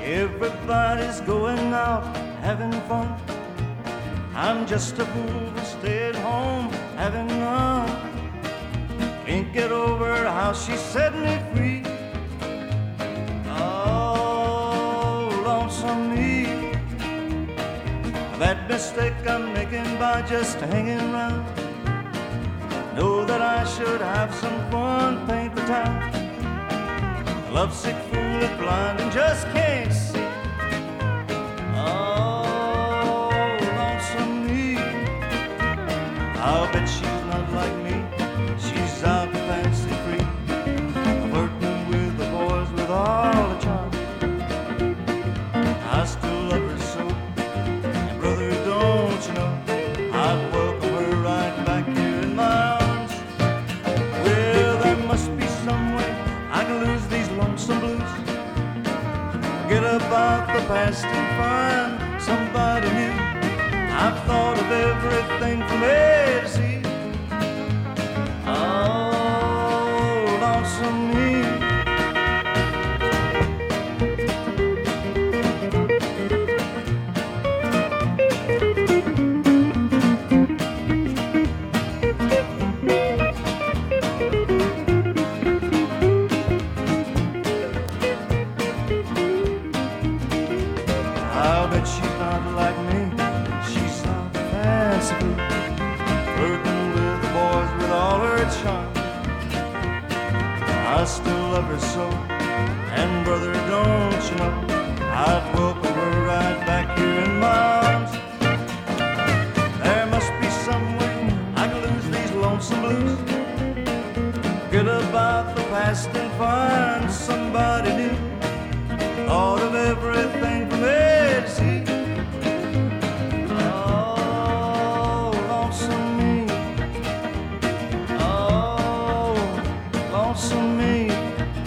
Everybody's going out having fun. I'm just a fool who stayed home having none. Can't get over how she set me free. Oh, lonesome me. That mistake I'm making by just hanging around. Know that I should have some fun, paint the town. Lovesick fool is blind and just can't see. Oh, lonesome me. I'll bet she's not like me. She's out fancy free, flirting with the boys with all the charm. I still love her so, and brother, don't you know, I'd welcome her right back here in my arms. Well, there must be some way I can lose these lonesome blues, forget about the past and find somebody new. I've thought of everything from A to Z. Oh, lonesome me. I'll bet she's not like me. She's not fancy blue, flirting with the boys with all her charm. I still love her so, and brother, don't you know, I'd welcome her right back here in my arms. There must be some way I can lose these lonesome blues, forget about the past and find somebody new. Thought of everything from A to Z. Oh, lonesome me. Oh, lonesome me.